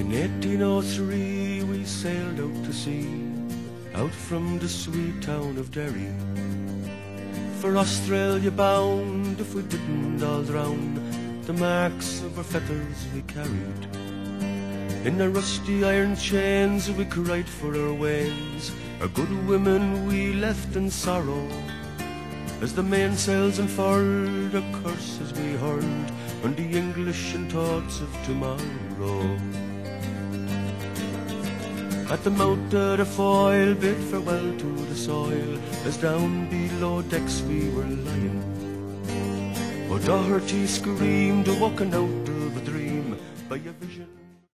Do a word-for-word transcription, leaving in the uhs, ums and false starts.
In eighteen oh three we sailed out to sea, out from the sweet town of Derry, for Australia bound. If we didn't all drown, the marks of our feathers we carried. In our rusty iron chains we cried for our wains, our good women we left in sorrow. As the mainsails unfurled, our curses we hurled on the English and thoughts of tomorrow. At the mouth of the foil bid farewell to the soil, as down below decks we were lying. Oh, Doherty screamed, walking out